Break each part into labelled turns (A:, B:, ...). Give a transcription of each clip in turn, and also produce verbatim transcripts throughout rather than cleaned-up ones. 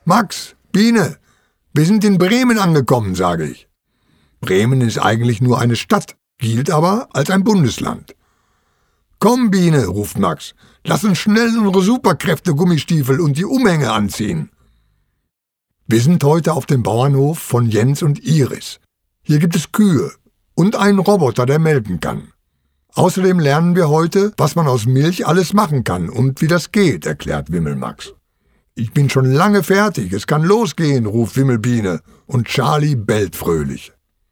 A: Max, Biene, wir sind in Bremen angekommen, sage ich. Bremen ist eigentlich nur eine Stadt, gilt aber als ein Bundesland. Komm, Biene, ruft Max, lass uns schnell unsere Superkräfte-Gummistiefel und die Umhänge anziehen. Wir sind heute auf dem Bauernhof von Jens und Iris. Hier gibt es Kühe und einen Roboter, der melken kann. Außerdem lernen wir heute, was man aus Milch alles machen kann und wie das geht, erklärt Wimmelmax. Ich bin schon lange fertig, es kann losgehen, ruft Wimmelbiene und Charlie bellt fröhlich.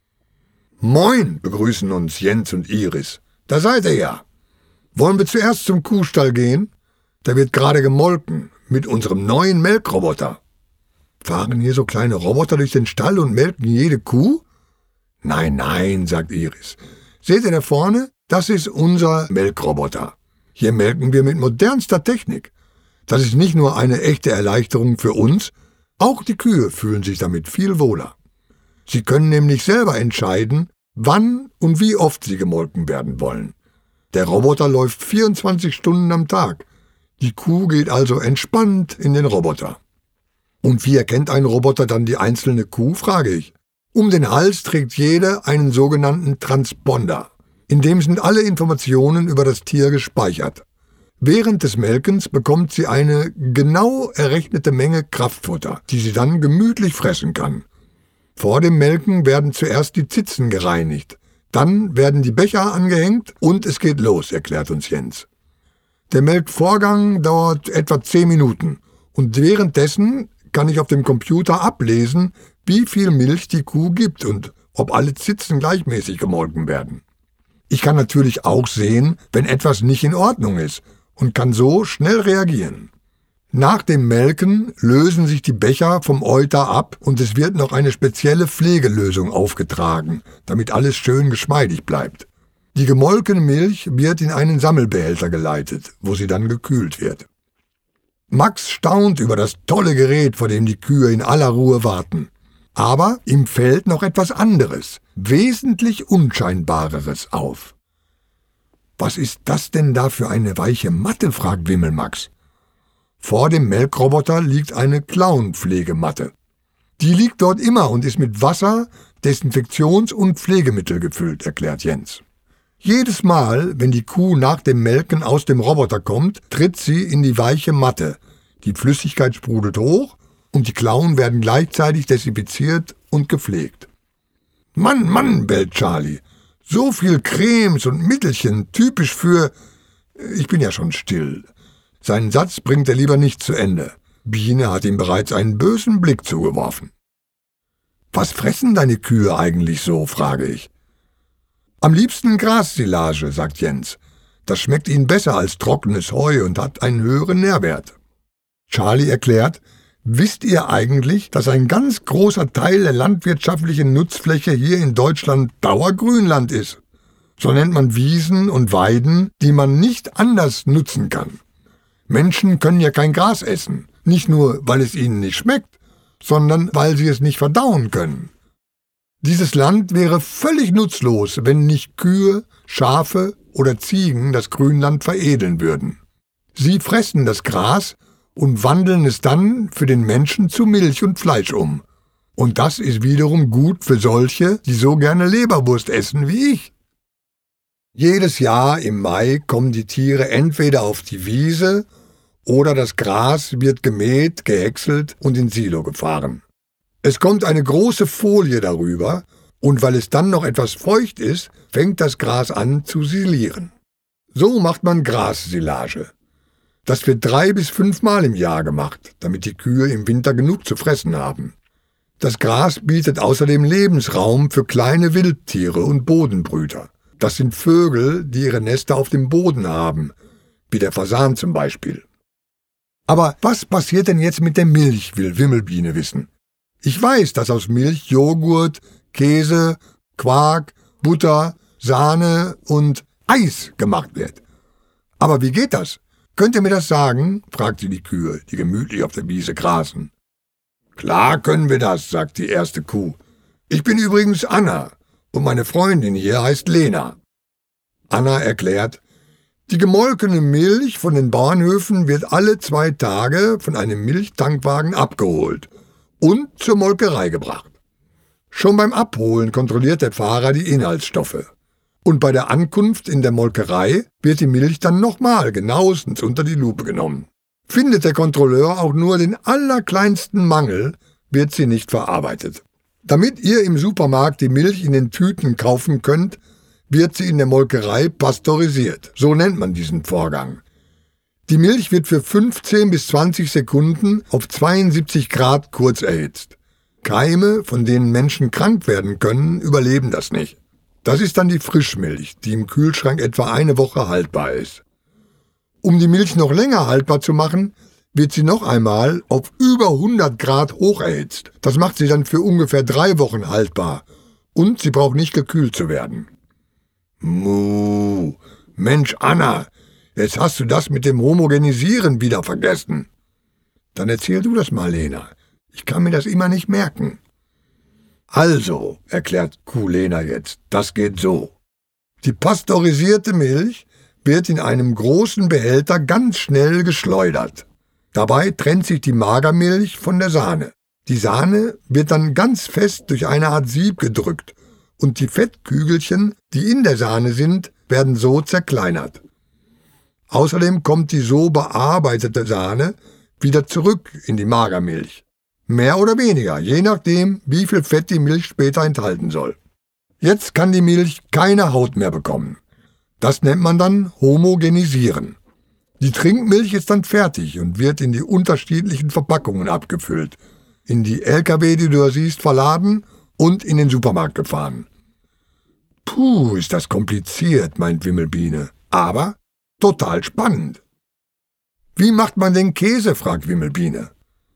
A: Moin, begrüßen uns Jens und Iris. Da seid ihr ja. Wollen wir zuerst zum Kuhstall gehen? Da wird gerade gemolken mit unserem neuen Melkroboter. Fahren hier so kleine Roboter durch den Stall und melken jede Kuh? Nein, nein, sagt Iris. Seht ihr da vorne? Das ist unser Melkroboter. Hier melken wir mit modernster Technik. Das ist nicht nur eine echte Erleichterung für uns, auch die Kühe fühlen sich damit viel wohler. Sie können nämlich selber entscheiden, wann und wie oft sie gemolken werden wollen. Der Roboter läuft vierundzwanzig Stunden am Tag. Die Kuh geht also entspannt in den Roboter. Und wie erkennt ein Roboter dann die einzelne Kuh, frage ich. Um den Hals trägt jede einen sogenannten Transponder. In dem sind alle Informationen über das Tier gespeichert. Während des Melkens bekommt sie eine genau errechnete Menge Kraftfutter, die sie dann gemütlich fressen kann. Vor dem Melken werden zuerst die Zitzen gereinigt, dann werden die Becher angehängt und es geht los, erklärt uns Jens. Der Melkvorgang dauert etwa zehn Minuten und währenddessen kann ich auf dem Computer ablesen, wie viel Milch die Kuh gibt und ob alle Zitzen gleichmäßig gemolken werden. Ich kann natürlich auch sehen, wenn etwas nicht in Ordnung ist und kann so schnell reagieren. Nach dem Melken lösen sich die Becher vom Euter ab und es wird noch eine spezielle Pflegelösung aufgetragen, damit alles schön geschmeidig bleibt. Die gemolkene Milch wird in einen Sammelbehälter geleitet, wo sie dann gekühlt wird. Max staunt über das tolle Gerät, vor dem die Kühe in aller Ruhe warten. Aber ihm fällt noch etwas anderes, wesentlich Unscheinbareres auf. »Was ist das denn da für eine weiche Matte?« fragt Wimmelmax. Vor dem Melkroboter liegt eine Klauenpflegematte. Die liegt dort immer und ist mit Wasser, Desinfektions- und Pflegemittel gefüllt, erklärt Jens. Jedes Mal, wenn die Kuh nach dem Melken aus dem Roboter kommt, tritt sie in die weiche Matte. Die Flüssigkeit sprudelt hoch und die Klauen werden gleichzeitig desinfiziert und gepflegt. »Mann, Mann«, bellt Charlie, »so viel Cremes und Mittelchen, typisch für...« Ich bin ja schon still. Seinen Satz bringt er lieber nicht zu Ende. Biene hat ihm bereits einen bösen Blick zugeworfen. »Was fressen deine Kühe eigentlich so?« frage ich. »Am liebsten Grassilage«, sagt Jens. »Das schmeckt ihnen besser als trockenes Heu und hat einen höheren Nährwert.« Charlie erklärt, »Wisst ihr eigentlich, dass ein ganz großer Teil der landwirtschaftlichen Nutzfläche hier in Deutschland Dauergrünland ist? So nennt man Wiesen und Weiden, die man nicht anders nutzen kann. Menschen können ja kein Gras essen, nicht nur, weil es ihnen nicht schmeckt, sondern weil sie es nicht verdauen können. Dieses Land wäre völlig nutzlos, wenn nicht Kühe, Schafe oder Ziegen das Grünland veredeln würden. Sie fressen das Gras und wandeln es dann für den Menschen zu Milch und Fleisch um. Und das ist wiederum gut für solche, die so gerne Leberwurst essen wie ich. Jedes Jahr im Mai kommen die Tiere entweder auf die Wiese oder das Gras wird gemäht, gehäckselt und ins Silo gefahren. Es kommt eine große Folie darüber und weil es dann noch etwas feucht ist, fängt das Gras an zu silieren. So macht man Grassilage. Das wird drei bis fünfmal im Jahr gemacht, damit die Kühe im Winter genug zu fressen haben. Das Gras bietet außerdem Lebensraum für kleine Wildtiere und Bodenbrüter. Das sind Vögel, die ihre Nester auf dem Boden haben, wie der Fasan zum Beispiel. Aber was passiert denn jetzt mit der Milch, will Wimmelbiene wissen. Ich weiß, dass aus Milch Joghurt, Käse, Quark, Butter, Sahne und Eis gemacht wird. Aber wie geht das? Könnt ihr mir das sagen? Fragt sie die Kühe, die gemütlich auf der Wiese grasen. Klar können wir das, sagt die erste Kuh. Ich bin übrigens Anna und meine Freundin hier heißt Lena. Anna erklärt, Die gemolkene Milch von den Bauernhöfen wird alle zwei Tage von einem Milchtankwagen abgeholt und zur Molkerei gebracht. Schon beim Abholen kontrolliert der Fahrer die Inhaltsstoffe. Und bei der Ankunft in der Molkerei wird die Milch dann nochmal genauestens unter die Lupe genommen. Findet der Kontrolleur auch nur den allerkleinsten Mangel, wird sie nicht verarbeitet. Damit ihr im Supermarkt die Milch in den Tüten kaufen könnt, wird sie in der Molkerei pasteurisiert. So nennt man diesen Vorgang. Die Milch wird für fünfzehn bis zwanzig Sekunden auf zweiundsiebzig Grad kurz erhitzt. Keime, von denen Menschen krank werden können, überleben das nicht. Das ist dann die Frischmilch, die im Kühlschrank etwa eine Woche haltbar ist. Um die Milch noch länger haltbar zu machen, wird sie noch einmal auf über hundert Grad hoch erhitzt. Das macht sie dann für ungefähr drei Wochen haltbar und sie braucht nicht gekühlt zu werden. Muh, Mensch Anna, jetzt hast du das mit dem Homogenisieren wieder vergessen. Dann erzähl du das mal, Lena. Ich kann mir das immer nicht merken. Also, erklärt Kuh Lena jetzt, das geht so. Die pasteurisierte Milch wird in einem großen Behälter ganz schnell geschleudert. Dabei trennt sich die Magermilch von der Sahne. Die Sahne wird dann ganz fest durch eine Art Sieb gedrückt und die Fettkügelchen, die in der Sahne sind, werden so zerkleinert. Außerdem kommt die so bearbeitete Sahne wieder zurück in die Magermilch. Mehr oder weniger, je nachdem, wie viel Fett die Milch später enthalten soll. Jetzt kann die Milch keine Haut mehr bekommen. Das nennt man dann Homogenisieren. Die Trinkmilch ist dann fertig und wird in die unterschiedlichen Verpackungen abgefüllt, in die L K W, die du da siehst, verladen und in den Supermarkt gefahren. Puh, ist das kompliziert, meint Wimmelbiene, aber total spannend. Wie macht man denn Käse, fragt Wimmelbiene.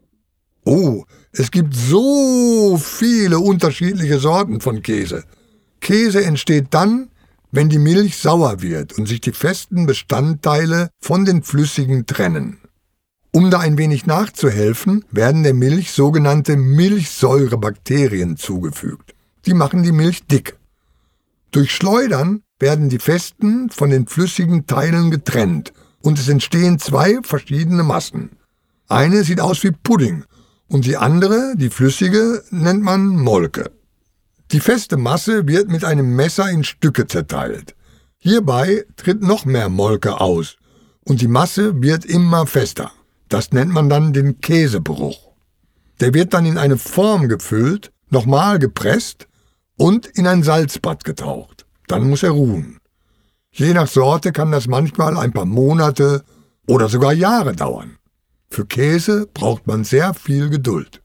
A: Oh, es gibt so viele unterschiedliche Sorten von Käse. Käse entsteht dann, wenn die Milch sauer wird und sich die festen Bestandteile von den flüssigen trennen. Um da ein wenig nachzuhelfen, werden der Milch sogenannte Milchsäurebakterien zugefügt. Die machen die Milch dick. Durch Schleudern werden die festen von den flüssigen Teilen getrennt und es entstehen zwei verschiedene Massen. Eine sieht aus wie Pudding und die andere, die flüssige, nennt man Molke. Die feste Masse wird mit einem Messer in Stücke zerteilt. Hierbei tritt noch mehr Molke aus und die Masse wird immer fester. Das nennt man dann den Käsebruch. Der wird dann in eine Form gefüllt, nochmal gepresst und in ein Salzbad getaucht. Dann muss er ruhen. Je nach Sorte kann das manchmal ein paar Monate oder sogar Jahre dauern. Für Käse braucht man sehr viel Geduld.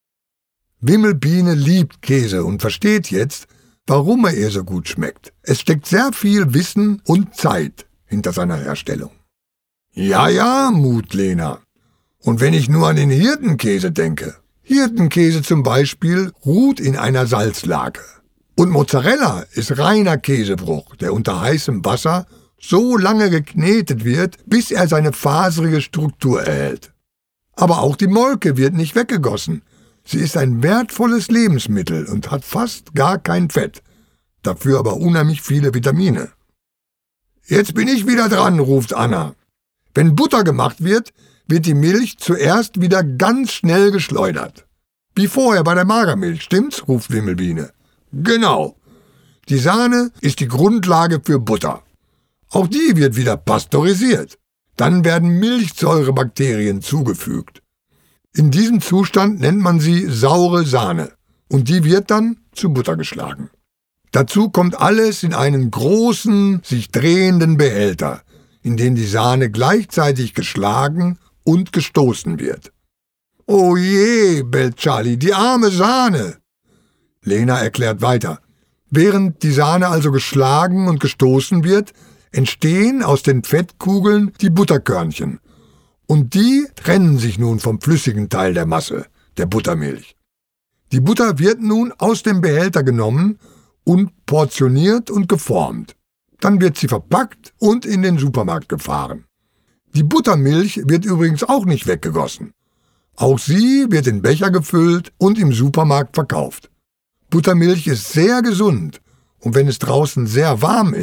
A: Wimmelbiene liebt Käse und versteht jetzt, warum er ihr so gut schmeckt. Es steckt sehr viel Wissen und Zeit hinter seiner Herstellung. Ja, ja, Mut Lena. Und wenn ich nur an den Hirtenkäse denke. Hirtenkäse zum Beispiel ruht in einer Salzlake. Und Mozzarella ist reiner Käsebruch, der unter heißem Wasser so lange geknetet wird, bis er seine faserige Struktur erhält. Aber auch die Molke wird nicht weggegossen. Sie ist ein wertvolles Lebensmittel und hat fast gar kein Fett, dafür aber unheimlich viele Vitamine. Jetzt bin ich wieder dran, ruft Anna. Wenn Butter gemacht wird, wird die Milch zuerst wieder ganz schnell geschleudert. Wie vorher bei der Magermilch, stimmt's? Ruft Wimmelbiene. Genau. Die Sahne ist die Grundlage für Butter. Auch die wird wieder pasteurisiert. Dann werden Milchsäurebakterien zugefügt. In diesem Zustand nennt man sie saure Sahne und die wird dann zu Butter geschlagen. Dazu kommt alles in einen großen, sich drehenden Behälter, in den die Sahne gleichzeitig geschlagen und gestoßen wird. Oh je, bellt Charlie, die arme Sahne! Lena erklärt weiter. Während die Sahne also geschlagen und gestoßen wird, entstehen aus den Fettkugeln die Butterkörnchen. Und die trennen sich nun vom flüssigen Teil der Masse, der Buttermilch. Die Butter wird nun aus dem Behälter genommen und portioniert und geformt. Dann wird sie verpackt und in den Supermarkt gefahren. Die Buttermilch wird übrigens auch nicht weggegossen. Auch sie wird in Becher gefüllt und im Supermarkt verkauft. Buttermilch ist sehr gesund und wenn es draußen sehr warm ist,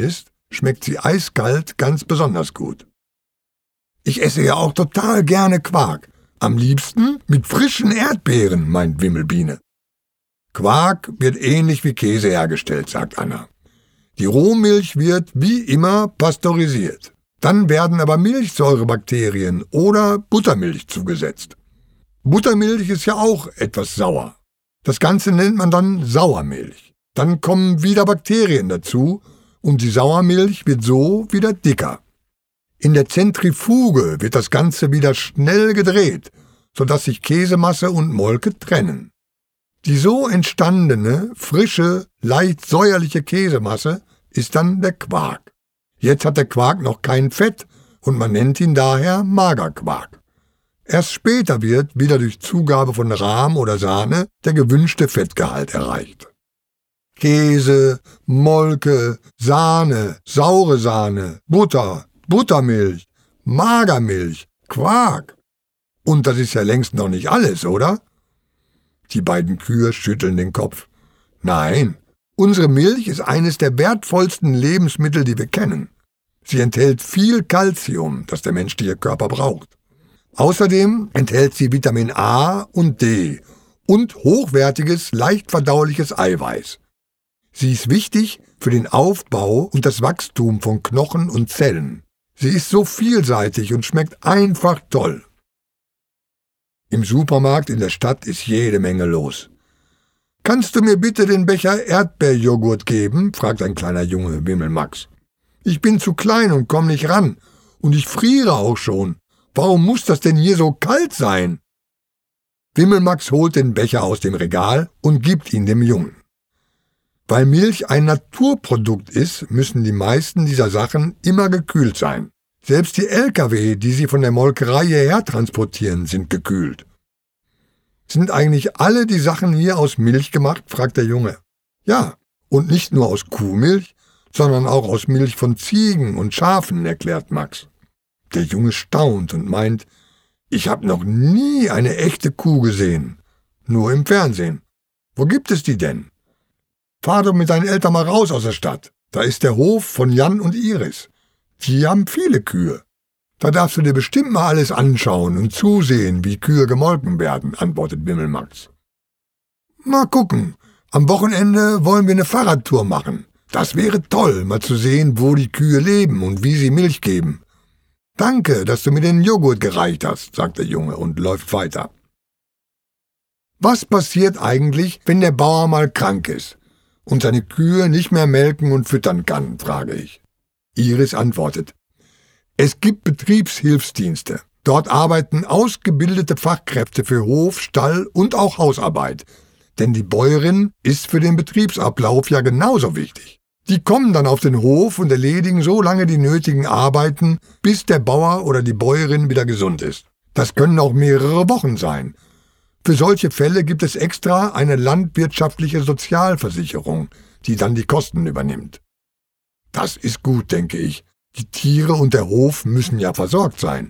A: schmeckt sie eiskalt ganz besonders gut. Ich esse ja auch total gerne Quark. Am liebsten mit frischen Erdbeeren, meint Wimmelbiene. Quark wird ähnlich wie Käse hergestellt, sagt Anna. Die Rohmilch wird, wie immer, pasteurisiert. Dann werden aber Milchsäurebakterien oder Buttermilch zugesetzt. Buttermilch ist ja auch etwas sauer. Das Ganze nennt man dann Sauermilch. Dann kommen wieder Bakterien dazu und die Sauermilch wird so wieder dicker. In der Zentrifuge wird das Ganze wieder schnell gedreht, sodass sich Käsemasse und Molke trennen. Die so entstandene, frische, leicht säuerliche Käsemasse ist dann der Quark. Jetzt hat der Quark noch kein Fett und man nennt ihn daher Magerquark. Erst später wird, wieder durch Zugabe von Rahm oder Sahne, der gewünschte Fettgehalt erreicht. Käse, Molke, Sahne, saure Sahne, Butter, Buttermilch, Magermilch, Quark. Und das ist ja längst noch nicht alles, oder? Die beiden Kühe schütteln den Kopf. Nein, unsere Milch ist eines der wertvollsten Lebensmittel, die wir kennen. Sie enthält viel Calcium, das der menschliche Körper braucht. Außerdem enthält sie Vitamin A und D und hochwertiges, leicht verdauliches Eiweiß. Sie ist wichtig für den Aufbau und das Wachstum von Knochen und Zellen. Sie ist so vielseitig und schmeckt einfach toll. Im Supermarkt in der Stadt ist jede Menge los. »Kannst du mir bitte den Becher Erdbeerjoghurt geben?« fragt ein kleiner Junge Wimmelmax. »Ich bin zu klein und komm nicht ran. Und ich friere auch schon. Warum muss das denn hier so kalt sein?« Wimmelmax holt den Becher aus dem Regal und gibt ihn dem Jungen. Weil Milch ein Naturprodukt ist, müssen die meisten dieser Sachen immer gekühlt sein. Selbst die L K W, die sie von der Molkerei hierher transportieren, sind gekühlt. »Sind eigentlich alle die Sachen hier aus Milch gemacht?« fragt der Junge. »Ja, und nicht nur aus Kuhmilch, sondern auch aus Milch von Ziegen und Schafen«, erklärt Max. Der Junge staunt und meint, »Ich habe noch nie eine echte Kuh gesehen, nur im Fernsehen. Wo gibt es die denn? Fahr doch mit deinen Eltern mal raus aus der Stadt. Da ist der Hof von Jan und Iris. Die haben viele Kühe. Da darfst du dir bestimmt mal alles anschauen und zusehen, wie Kühe gemolken werden«, antwortet Wimmelmax. »Mal gucken. Am Wochenende wollen wir eine Fahrradtour machen. Das wäre toll, mal zu sehen, wo die Kühe leben und wie sie Milch geben. Danke, dass du mir den Joghurt gereicht hast«, sagt der Junge und läuft weiter. Was passiert eigentlich, wenn der Bauer mal krank ist und seine Kühe nicht mehr melken und füttern kann, frage ich. Iris antwortet, es gibt Betriebshilfsdienste. Dort arbeiten ausgebildete Fachkräfte für Hof, Stall und auch Hausarbeit. Denn die Bäuerin ist für den Betriebsablauf ja genauso wichtig. Die kommen dann auf den Hof und erledigen so lange die nötigen Arbeiten, bis der Bauer oder die Bäuerin wieder gesund ist. Das können auch mehrere Wochen sein. Für solche Fälle gibt es extra eine landwirtschaftliche Sozialversicherung, die dann die Kosten übernimmt. Das ist gut, denke ich. Die Tiere und der Hof müssen ja versorgt sein.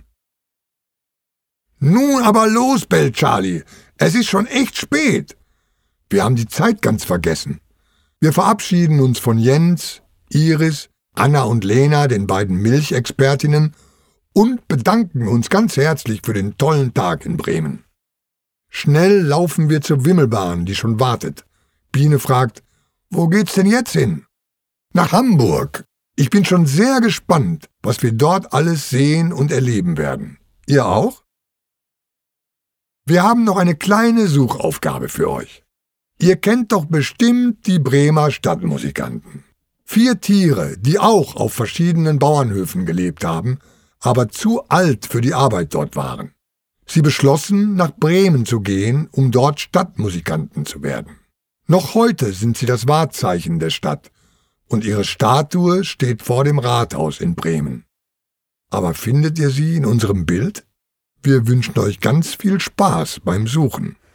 A: »Nun aber los«, bellt Charlie. »Es ist schon echt spät.« Wir haben die Zeit ganz vergessen. Wir verabschieden uns von Jens, Iris, Anna und Lena, den beiden Milchexpertinnen, und bedanken uns ganz herzlich für den tollen Tag in Bremen. Schnell laufen wir zur Wimmelbahn, die schon wartet. Biene fragt, »Wo geht's denn jetzt hin?« »Nach Hamburg. Ich bin schon sehr gespannt, was wir dort alles sehen und erleben werden. Ihr auch?« Wir haben noch eine kleine Suchaufgabe für euch. Ihr kennt doch bestimmt die Bremer Stadtmusikanten. Vier Tiere, die auch auf verschiedenen Bauernhöfen gelebt haben, aber zu alt für die Arbeit dort waren. Sie beschlossen, nach Bremen zu gehen, um dort Stadtmusikanten zu werden. Noch heute sind sie das Wahrzeichen der Stadt und ihre Statue steht vor dem Rathaus in Bremen. Aber findet ihr sie in unserem Bild? Wir wünschen euch ganz viel Spaß beim Suchen.